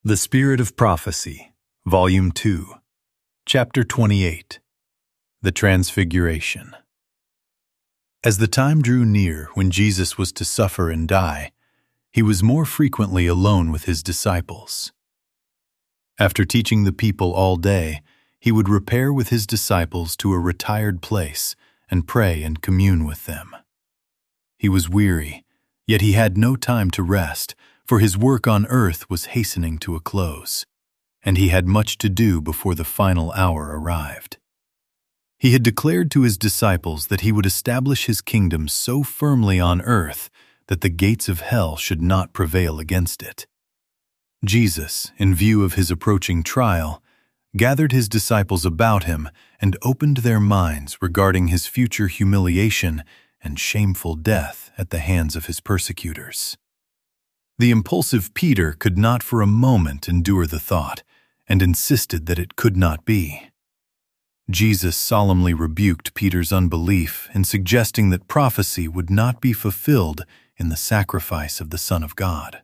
The Spirit of Prophecy, Volume 2, Chapter 28, The Transfiguration. As the time drew near when Jesus was to suffer and die, he was more frequently alone with his disciples. After teaching the people all day, he would repair with his disciples to a retired place and pray and commune with them. He was weary, yet he had no time to rest, for his work on earth was hastening to a close, and he had much to do before the final hour arrived. He had declared to his disciples that he would establish his kingdom so firmly on earth that the gates of hell should not prevail against it. Jesus, in view of his approaching trial, gathered his disciples about him and opened their minds regarding his future humiliation and shameful death at the hands of his persecutors. The impulsive Peter could not for a moment endure the thought, and insisted that it could not be. Jesus solemnly rebuked Peter's unbelief in suggesting that prophecy would not be fulfilled in the sacrifice of the Son of God.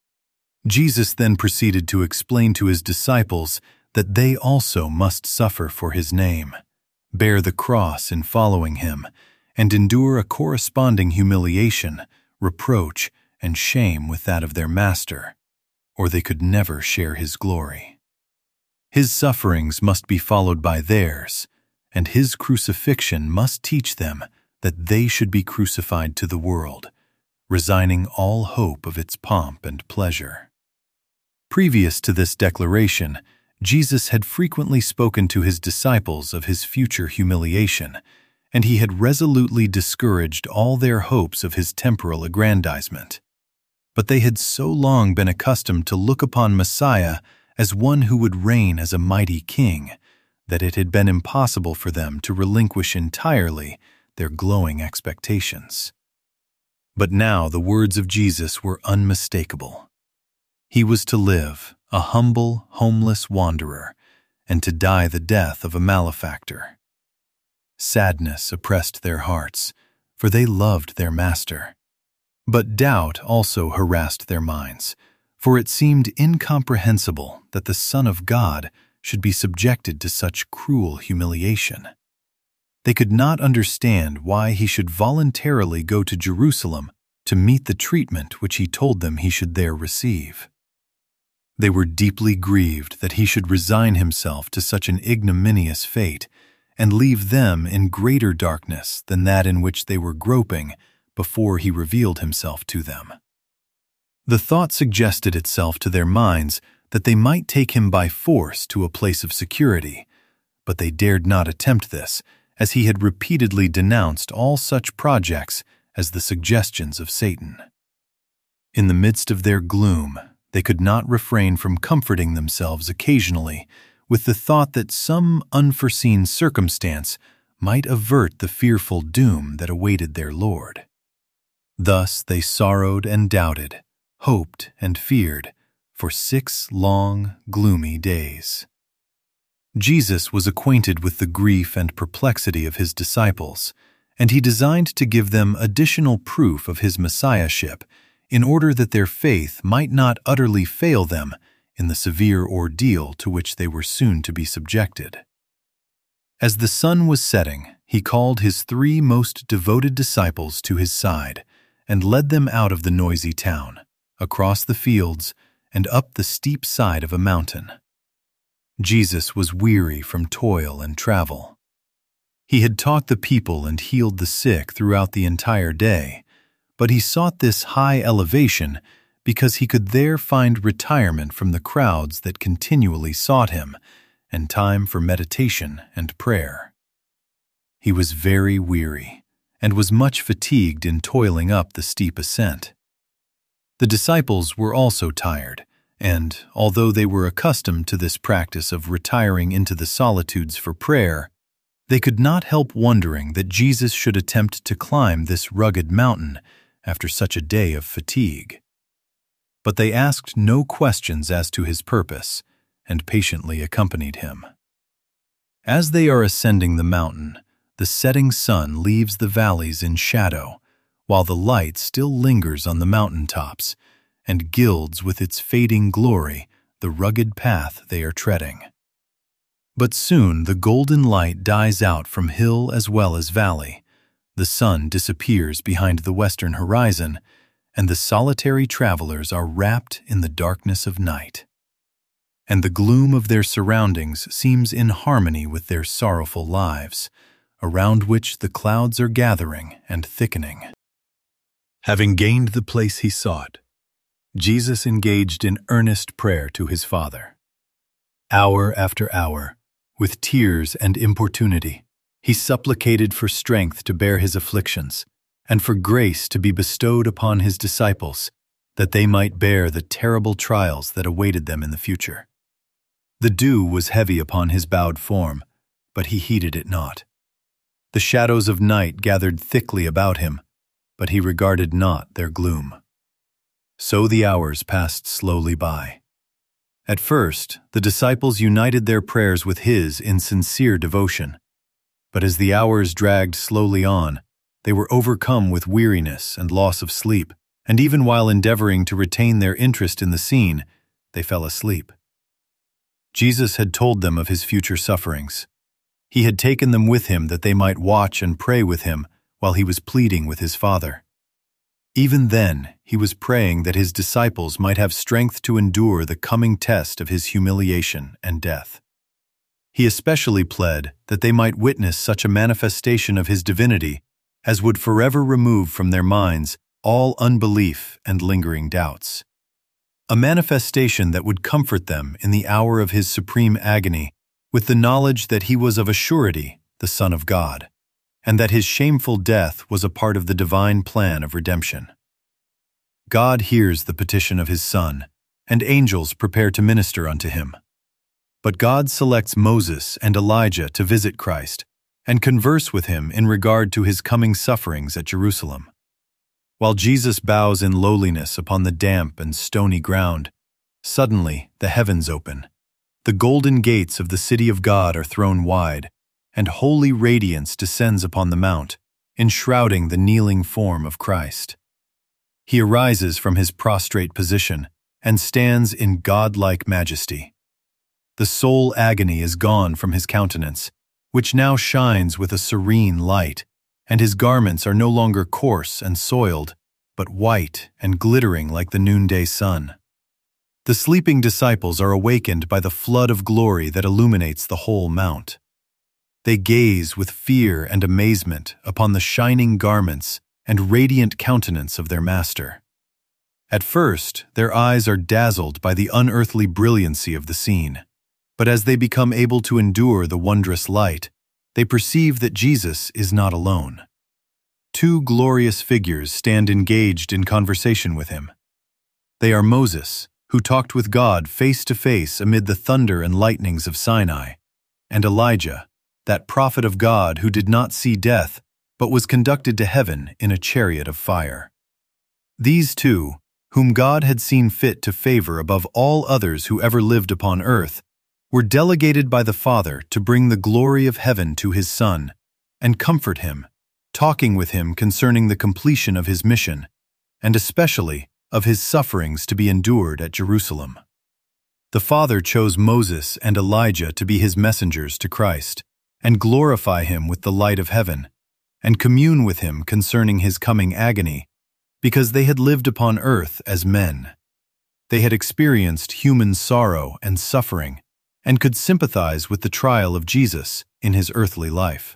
Jesus then proceeded to explain to his disciples that they also must suffer for his name, bear the cross in following him, and endure a corresponding humiliation, reproach, and shame with that of their master, or they could never share his glory. His sufferings must be followed by theirs, and his crucifixion must teach them that they should be crucified to the world, resigning all hope of its pomp and pleasure. Previous to this declaration, Jesus had frequently spoken to his disciples of his future humiliation, and he had resolutely discouraged all their hopes of his temporal aggrandizement. But they had so long been accustomed to look upon Messiah as one who would reign as a mighty king, that it had been impossible for them to relinquish entirely their glowing expectations. But now the words of Jesus were unmistakable. He was to live, a humble, homeless wanderer, and to die the death of a malefactor. Sadness oppressed their hearts, for they loved their master. But doubt also harassed their minds, for it seemed incomprehensible that the Son of God should be subjected to such cruel humiliation. They could not understand why he should voluntarily go to Jerusalem to meet the treatment which he told them he should there receive. They were deeply grieved that he should resign himself to such an ignominious fate and leave them in greater darkness than that in which they were groping before he revealed himself to them. The thought suggested itself to their minds that they might take him by force to a place of security, but they dared not attempt this, as he had repeatedly denounced all such projects as the suggestions of Satan. In the midst of their gloom, they could not refrain from comforting themselves occasionally with the thought that some unforeseen circumstance might avert the fearful doom that awaited their Lord. Thus they sorrowed and doubted, hoped and feared, for 6 long, gloomy days. Jesus was acquainted with the grief and perplexity of his disciples, and he designed to give them additional proof of his messiahship in order that their faith might not utterly fail them in the severe ordeal to which they were soon to be subjected. As the sun was setting, he called his 3 most devoted disciples to his side and led them out of the noisy town, across the fields, and up the steep side of a mountain. Jesus was weary from toil and travel. He had taught the people and healed the sick throughout the entire day, but he sought this high elevation because he could there find retirement from the crowds that continually sought him, and time for meditation and prayer. He was very weary, and was much fatigued in toiling up the steep ascent. The disciples were also tired, and, although they were accustomed to this practice of retiring into the solitudes for prayer, they could not help wondering that Jesus should attempt to climb this rugged mountain after such a day of fatigue. But they asked no questions as to his purpose, and patiently accompanied him. As they are ascending the mountain, the setting sun leaves the valleys in shadow, while the light still lingers on the mountain tops, and gilds with its fading glory the rugged path they are treading. But soon the golden light dies out from hill as well as valley, the sun disappears behind the western horizon, and the solitary travelers are wrapped in the darkness of night. And the gloom of their surroundings seems in harmony with their sorrowful lives, around which the clouds are gathering and thickening. Having gained the place he sought, Jesus engaged in earnest prayer to his Father. Hour after hour, with tears and importunity, he supplicated for strength to bear his afflictions, and for grace to be bestowed upon his disciples, that they might bear the terrible trials that awaited them in the future. The dew was heavy upon his bowed form, but he heeded it not. The shadows of night gathered thickly about him, but he regarded not their gloom. So the hours passed slowly by. At first, the disciples united their prayers with his in sincere devotion. But as the hours dragged slowly on, they were overcome with weariness and loss of sleep, and even while endeavoring to retain their interest in the scene, they fell asleep. Jesus had told them of his future sufferings. He had taken them with him that they might watch and pray with him while he was pleading with his Father. Even then, he was praying that his disciples might have strength to endure the coming test of his humiliation and death. He especially pled that they might witness such a manifestation of his divinity as would forever remove from their minds all unbelief and lingering doubts. A manifestation that would comfort them in the hour of his supreme agony with the knowledge that he was of a surety the Son of God, and that his shameful death was a part of the divine plan of redemption. God hears the petition of his Son, and angels prepare to minister unto him. But God selects Moses and Elijah to visit Christ and converse with him in regard to his coming sufferings at Jerusalem. While Jesus bows in lowliness upon the damp and stony ground, suddenly the heavens open. The golden gates of the city of God are thrown wide, and holy radiance descends upon the mount, enshrouding the kneeling form of Christ. He arises from his prostrate position and stands in godlike majesty. The soul agony is gone from his countenance, which now shines with a serene light, and his garments are no longer coarse and soiled, but white and glittering like the noonday sun. The sleeping disciples are awakened by the flood of glory that illuminates the whole mount. They gaze with fear and amazement upon the shining garments and radiant countenance of their Master. At first, their eyes are dazzled by the unearthly brilliancy of the scene. But as they become able to endure the wondrous light, they perceive that Jesus is not alone. Two glorious figures stand engaged in conversation with him. They are Moses, who talked with God face to face amid the thunder and lightnings of Sinai, and Elijah, that prophet of God who did not see death, but was conducted to heaven in a chariot of fire. These two, whom God had seen fit to favor above all others who ever lived upon earth, were delegated by the Father to bring the glory of heaven to his Son and comfort him, talking with him concerning the completion of his mission, and especially of his sufferings to be endured at Jerusalem. The Father chose Moses and Elijah to be his messengers to Christ, and glorify him with the light of heaven, and commune with him concerning his coming agony, because they had lived upon earth as men. They had experienced human sorrow and suffering, and could sympathize with the trial of Jesus in his earthly life.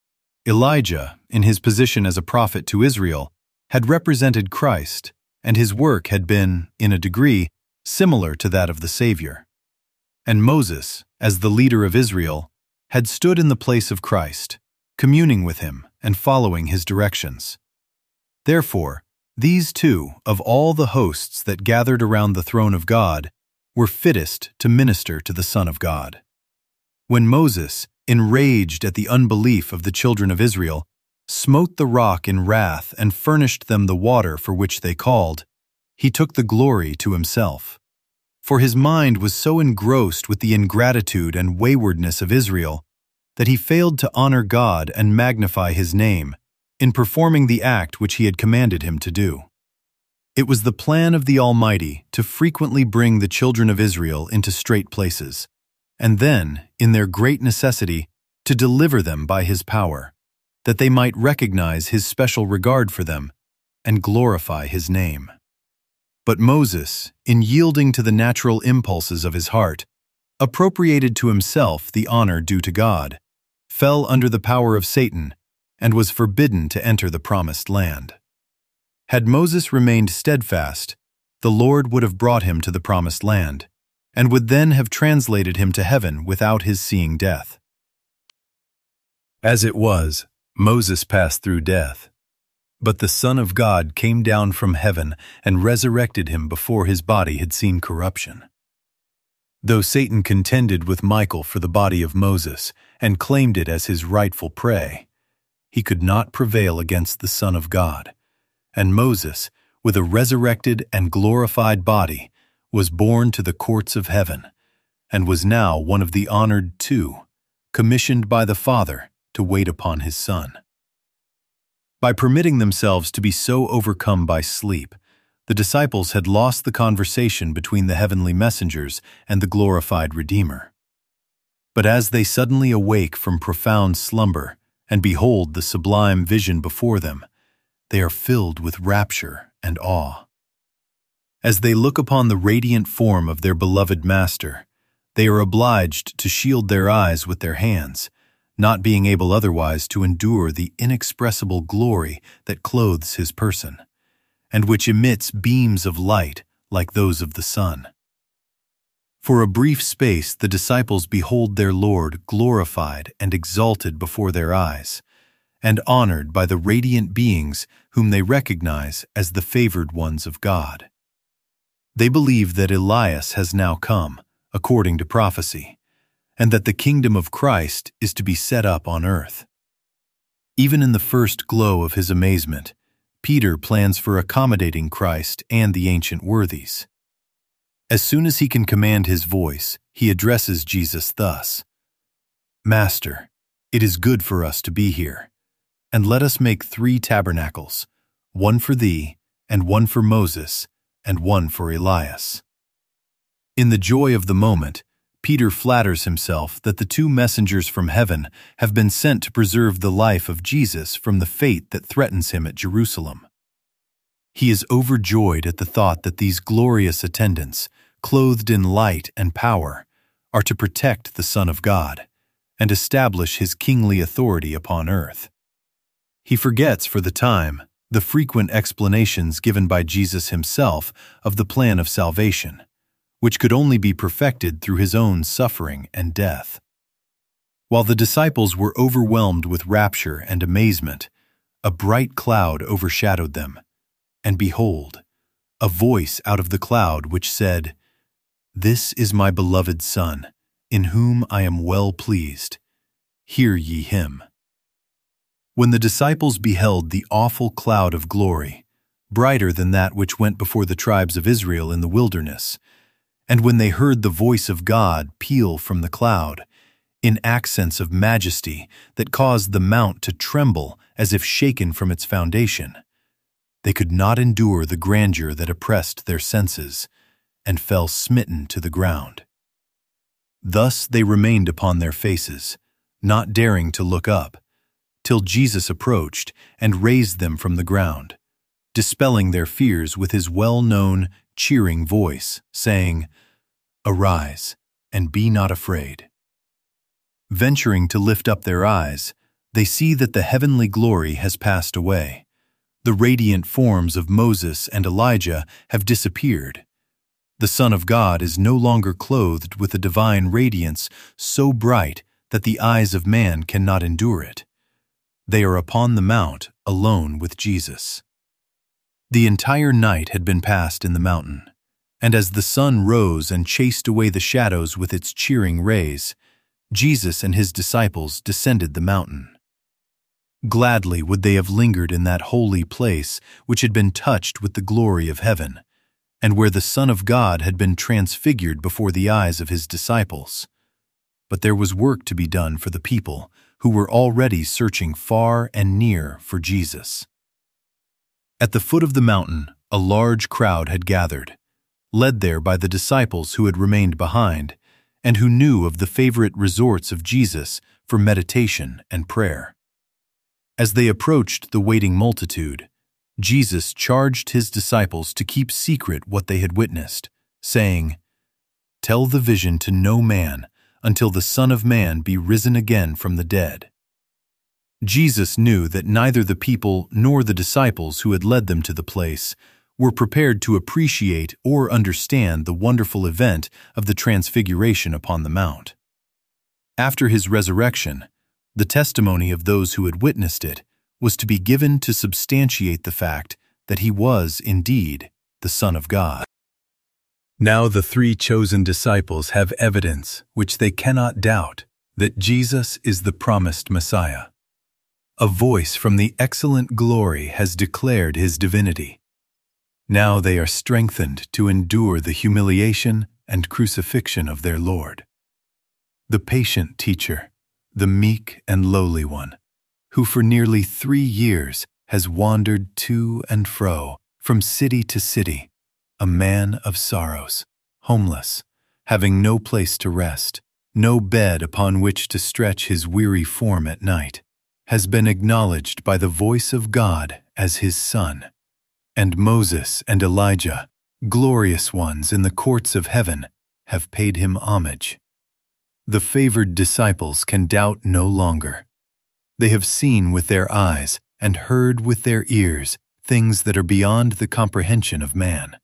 Elijah, in his position as a prophet to Israel, had represented Christ, and his work had been, in a degree, similar to that of the Savior. And Moses, as the leader of Israel, had stood in the place of Christ, communing with him and following his directions. Therefore, these two, of all the hosts that gathered around the throne of God, were fittest to minister to the Son of God. When Moses, enraged at the unbelief of the children of Israel, smote the rock in wrath and furnished them the water for which they called, he took the glory to himself. For his mind was so engrossed with the ingratitude and waywardness of Israel that he failed to honor God and magnify his name in performing the act which he had commanded him to do. It was the plan of the Almighty to frequently bring the children of Israel into straight places, and then, in their great necessity, to deliver them by His power, that they might recognize His special regard for them and glorify His name. But Moses, in yielding to the natural impulses of his heart, appropriated to himself the honor due to God, fell under the power of Satan, and was forbidden to enter the promised land. Had Moses remained steadfast, the Lord would have brought him to the promised land, and would then have translated him to heaven without his seeing death. As it was, Moses passed through death, but the Son of God came down from heaven and resurrected him before his body had seen corruption. Though Satan contended with Michael for the body of Moses and claimed it as his rightful prey, he could not prevail against the Son of God, and Moses, with a resurrected and glorified body, was borne to the courts of heaven, and was now one of the honored two, commissioned by the Father to wait upon his Son. By permitting themselves to be so overcome by sleep, the disciples had lost the conversation between the heavenly messengers and the glorified Redeemer. But as they suddenly awake from profound slumber and behold the sublime vision before them, they are filled with rapture and awe. As they look upon the radiant form of their beloved Master, they are obliged to shield their eyes with their hands, not being able otherwise to endure the inexpressible glory that clothes his person, and which emits beams of light like those of the sun. For a brief space the disciples behold their Lord glorified and exalted before their eyes, and honored by the radiant beings whom they recognize as the favored ones of God. They believe that Elias has now come, according to prophecy, and that the kingdom of Christ is to be set up on earth. Even in the first glow of his amazement, Peter plans for accommodating Christ and the ancient worthies. As soon as he can command his voice, he addresses Jesus thus: "Master, it is good for us to be here, and let us make 3 tabernacles, one for thee, and one for Moses, and one for Elias." In the joy of the moment, Peter flatters himself that the 2 messengers from heaven have been sent to preserve the life of Jesus from the fate that threatens him at Jerusalem. He is overjoyed at the thought that these glorious attendants, clothed in light and power, are to protect the Son of God and establish his kingly authority upon earth. He forgets for the time the frequent explanations given by Jesus himself of the plan of salvation, which could only be perfected through his own suffering and death. While the disciples were overwhelmed with rapture and amazement, a bright cloud overshadowed them, and behold, a voice out of the cloud which said, "This is my beloved Son, in whom I am well pleased. Hear ye him." When the disciples beheld the awful cloud of glory, brighter than that which went before the tribes of Israel in the wilderness, and when they heard the voice of God peal from the cloud, in accents of majesty that caused the mount to tremble as if shaken from its foundation, they could not endure the grandeur that oppressed their senses, and fell smitten to the ground. Thus they remained upon their faces, not daring to look up, till Jesus approached and raised them from the ground, dispelling their fears with his well-known, cheering voice, saying, "Arise, and be not afraid." Venturing to lift up their eyes, they see that the heavenly glory has passed away. The radiant forms of Moses and Elijah have disappeared. The Son of God is no longer clothed with a divine radiance so bright that the eyes of man cannot endure it. They are upon the mount alone with Jesus. The entire night had been passed in the mountain, and as the sun rose and chased away the shadows with its cheering rays, Jesus and his disciples descended the mountain. Gladly would they have lingered in that holy place which had been touched with the glory of heaven, and where the Son of God had been transfigured before the eyes of his disciples. But there was work to be done for the people who were already searching far and near for Jesus. At the foot of the mountain, a large crowd had gathered, led there by the disciples who had remained behind and who knew of the favorite resorts of Jesus for meditation and prayer. As they approached the waiting multitude, Jesus charged his disciples to keep secret what they had witnessed, saying, "Tell the vision to no man until the Son of Man be risen again from the dead." Jesus knew that neither the people nor the disciples who had led them to the place were prepared to appreciate or understand the wonderful event of the Transfiguration upon the Mount. After his resurrection, the testimony of those who had witnessed it was to be given to substantiate the fact that he was indeed the Son of God. Now the 3 chosen disciples have evidence which they cannot doubt that Jesus is the promised Messiah. A voice from the excellent glory has declared his divinity. Now they are strengthened to endure the humiliation and crucifixion of their Lord. The patient teacher, the meek and lowly one, who for nearly 3 years has wandered to and fro from city to city, a man of sorrows, homeless, having no place to rest, no bed upon which to stretch his weary form at night, has been acknowledged by the voice of God as his Son. And Moses and Elijah, glorious ones in the courts of heaven, have paid him homage. The favored disciples can doubt no longer. They have seen with their eyes and heard with their ears things that are beyond the comprehension of man.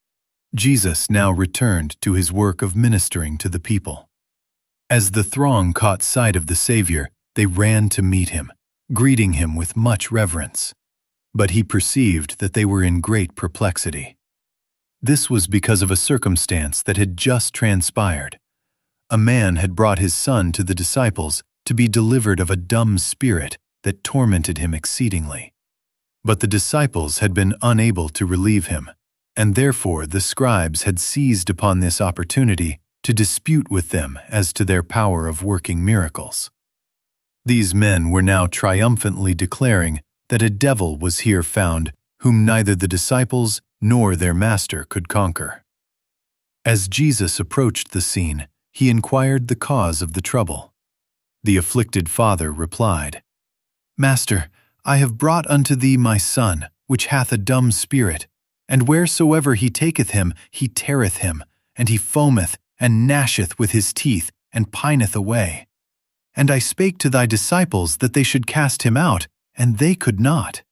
Jesus now returned to his work of ministering to the people. As the throng caught sight of the Savior, they ran to meet him, greeting him with much reverence. But he perceived that they were in great perplexity. This was because of a circumstance that had just transpired. A man had brought his son to the disciples to be delivered of a dumb spirit that tormented him exceedingly. But the disciples had been unable to relieve him, and therefore the scribes had seized upon this opportunity to dispute with them as to their power of working miracles. These men were now triumphantly declaring that a devil was here found whom neither the disciples nor their master could conquer. As Jesus approached the scene, he inquired the cause of the trouble. The afflicted father replied, "Master, I have brought unto thee my son, which hath a dumb spirit, and wheresoever he taketh him, he teareth him, and he foameth, and gnasheth with his teeth, and pineth away. And I spake to thy disciples that they should cast him out, and they could not."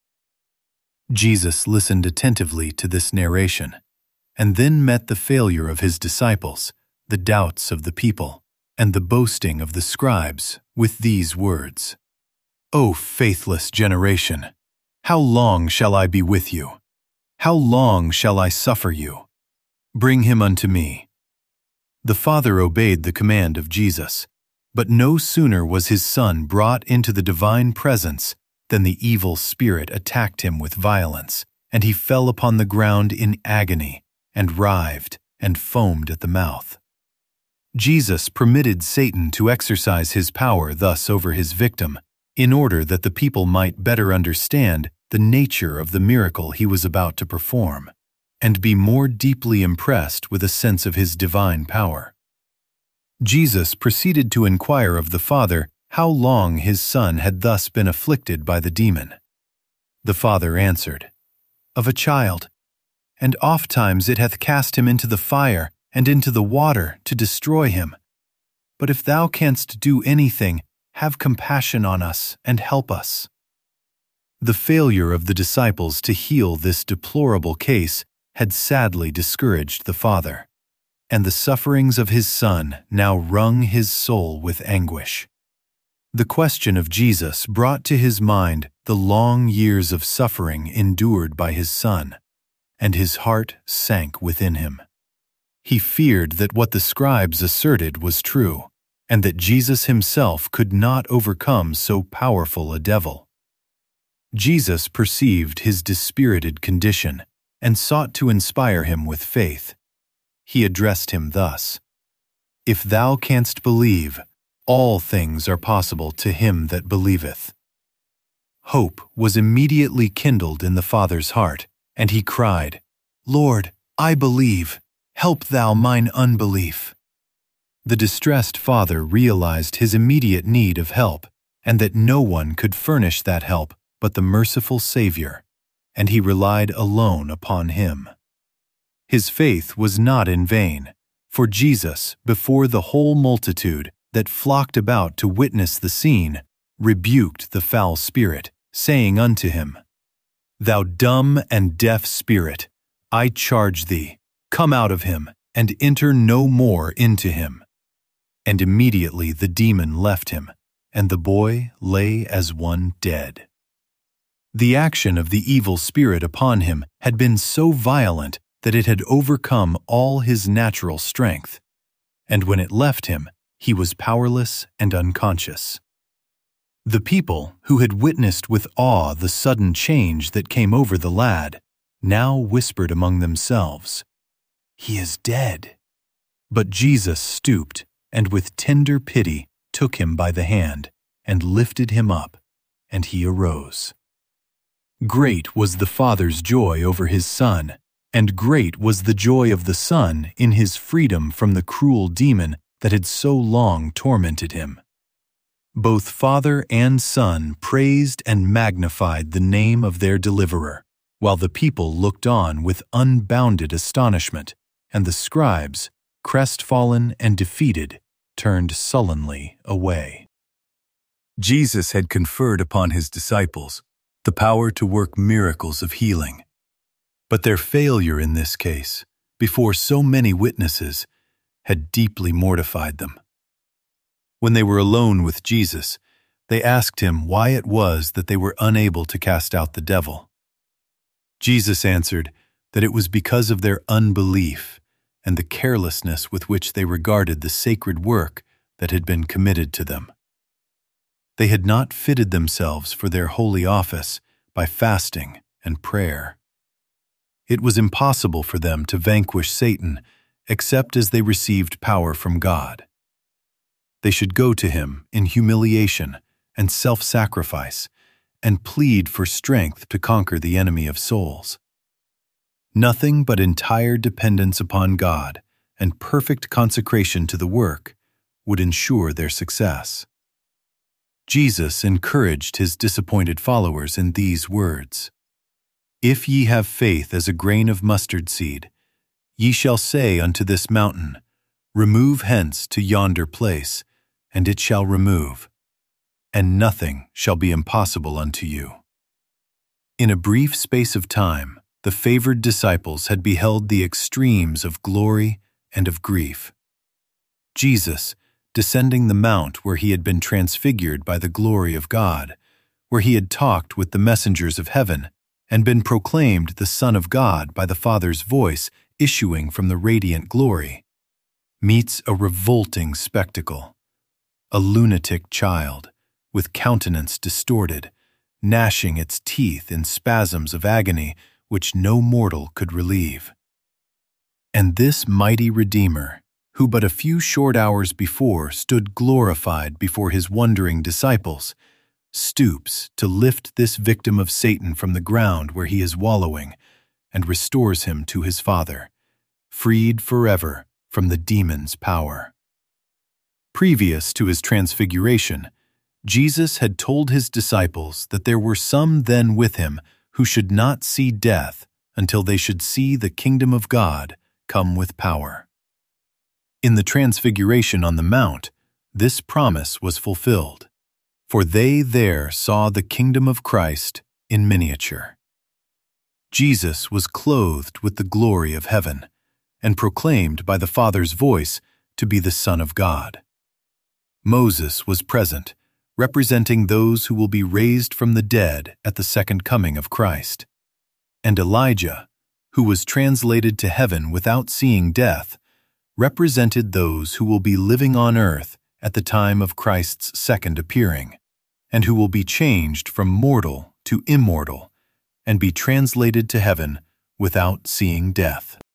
Jesus listened attentively to this narration, and then met the failure of his disciples, the doubts of the people, and the boasting of the scribes with these words, "O faithless generation, how long shall I be with you? How long shall I suffer you? Bring him unto me." The father obeyed the command of Jesus, but no sooner was his son brought into the divine presence than the evil spirit attacked him with violence, and he fell upon the ground in agony, and writhed and foamed at the mouth. Jesus permitted Satan to exercise his power thus over his victim, in order that the people might better understand the nature of the miracle he was about to perform, and be more deeply impressed with a sense of his divine power. Jesus proceeded to inquire of the father how long his son had thus been afflicted by the demon. The father answered, "Of a child, and ofttimes it hath cast him into the fire and into the water to destroy him. But if thou canst do anything, have compassion on us and help us." The failure of the disciples to heal this deplorable case had sadly discouraged the father, and the sufferings of his son now wrung his soul with anguish. The question of Jesus brought to his mind the long years of suffering endured by his son, and his heart sank within him. He feared that what the scribes asserted was true, and that Jesus himself could not overcome so powerful a devil. Jesus perceived his dispirited condition and sought to inspire him with faith. He addressed him thus, "If thou canst believe, all things are possible to him that believeth." hope was immediately kindled in the father's heart, and he cried, "Lord, I believe. Help thou mine unbelief." The distressed father realized his immediate need of help, and that no one could furnish that help but the merciful Savior, and he relied alone upon him. His faith was not in vain, for Jesus, before the whole multitude that flocked about to witness the scene, rebuked the foul spirit, saying unto him, "Thou dumb and deaf spirit, I charge thee, come out of him, and enter no more into him." And immediately the demon left him, and the boy lay as one dead. The action of the evil spirit upon him had been so violent that it had overcome all his natural strength, and when it left him, he was powerless and unconscious. The people, who had witnessed with awe the sudden change that came over the lad, now whispered among themselves, "He is dead." But Jesus stooped, and with tender pity took him by the hand, and lifted him up, and he arose. Great was the father's joy over his son, and great was the joy of the son in his freedom from the cruel demon that had so long tormented him. Both father and son praised and magnified the name of their deliverer, while the people looked on with unbounded astonishment, and the scribes, crestfallen and defeated, turned sullenly away. Jesus had conferred upon his disciples the power to work miracles of healing, but their failure in this case, before so many witnesses, had deeply mortified them. When they were alone with Jesus, they asked him why it was that they were unable to cast out the devil. Jesus answered that it was because of their unbelief and the carelessness with which they regarded the sacred work that had been committed to them. They had not fitted themselves for their holy office by fasting and prayer. It was impossible for them to vanquish Satan except as they received power from God. They should go to him in humiliation and self-sacrifice and plead for strength to conquer the enemy of souls. Nothing but entire dependence upon God and perfect consecration to the work would ensure their success. Jesus encouraged his disappointed followers in these words, "If ye have faith as a grain of mustard seed, ye shall say unto this mountain, Remove hence to yonder place, and it shall remove, and nothing shall be impossible unto you." In a brief space of time, the favored disciples had beheld the extremes of glory and of grief. Jesus, descending the mount where he had been transfigured by the glory of God, where he had talked with the messengers of heaven, and been proclaimed the Son of God by the Father's voice issuing from the radiant glory, meets a revolting spectacle. A lunatic child, with countenance distorted, gnashing its teeth in spasms of agony which no mortal could relieve. And this mighty Redeemer, who but a few short hours before stood glorified before his wondering disciples, stoops to lift this victim of Satan from the ground where he is wallowing and restores him to his Father, freed forever from the demon's power. Previous to his transfiguration, Jesus had told his disciples that there were some then with him who should not see death until they should see the kingdom of God come with power. In the transfiguration on the mount, this promise was fulfilled, for they there saw the kingdom of Christ in miniature. Jesus was clothed with the glory of heaven and proclaimed by the Father's voice to be the Son of God. Moses was present, representing those who will be raised from the dead at the second coming of Christ. And Elijah, who was translated to heaven without seeing death, represented those who will be living on earth at the time of Christ's second appearing, and who will be changed from mortal to immortal and be translated to heaven without seeing death.